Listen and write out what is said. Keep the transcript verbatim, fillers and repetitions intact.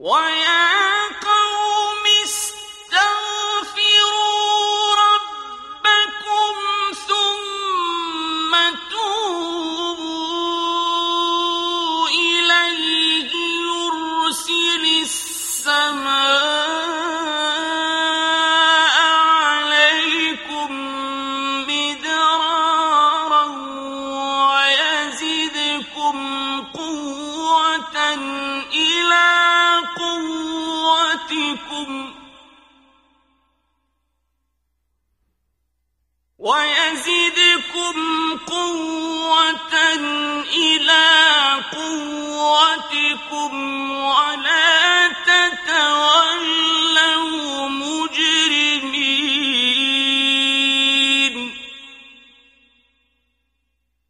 وَيَا قَوْمِ اسْتَغْفِرُوا رَبَّكُمْ ثُمَّ تُوبُوا إِلَيْهِ يُرْسِلِ السَّمَاءَ عَلَيْكُم مِّدْرَارًا وَيَزِدْكُمْ قُوَّةً إِلَىٰ قُوَّتِكُمْ وَيَزِدْكُمْ قُوَّةً إِلَىٰ قُوَّتِكُمْ وَلَا